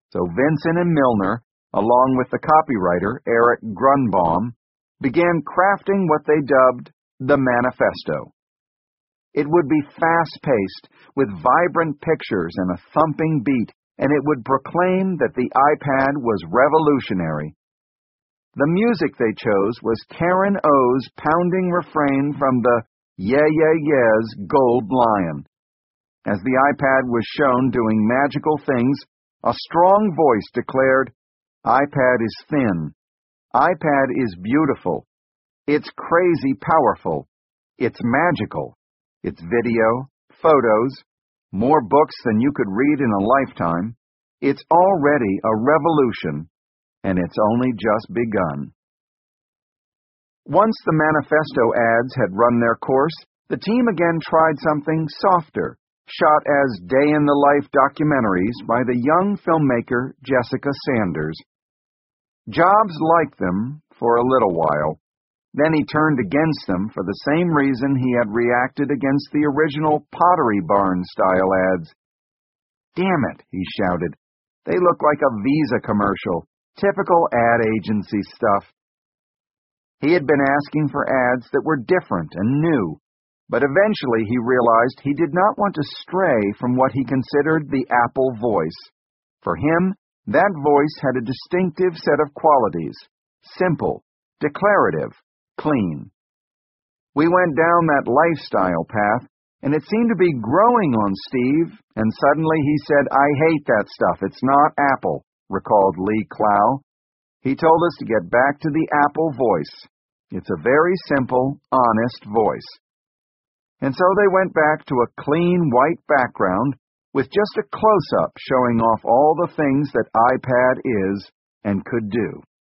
So Vincent and Milner, along with the copywriter Eric Grunbaum, began crafting what they dubbed the Manifesto. It would be fast-paced, with vibrant pictures and a thumping beat, and it would proclaim that the iPad was revolutionary. The music they chose was Karen O's pounding refrain from the Yeah Yeah Yeah's Gold Lion. As the iPad was shown doing magical things, a strong voice declared, "iPad is thin. iPad is beautiful. It's crazy powerful. It's magical. It's video, photos, more books than you could read in a lifetime. It's already a revolution, and it's only just begun." Once the manifesto ads had run their course, the team again tried something softer, shot as day-in-the-life documentaries by the young filmmaker Jessica Sanders. Jobs liked them for a little while. Then he turned against them for the same reason he had reacted against the original Pottery Barn-style ads. "Damn it," he shouted. "They look like a Visa commercial. Typical ad agency stuff." He had been asking for ads that were different and new, but eventually he realized he did not want to stray from what he considered the Apple voice. For him, that voice had a distinctive set of qualities: simple, declarative, clean. We went down that lifestyle path, and it seemed to be growing on Steve, and suddenly he said, "I hate that stuff. It's not Apple," recalled Lee Clow. "He told us to get back to the Apple voice. It's a very simple, honest voice." And so they went back to a clean white background with just a close-up showing off all the things that iPad is and could do.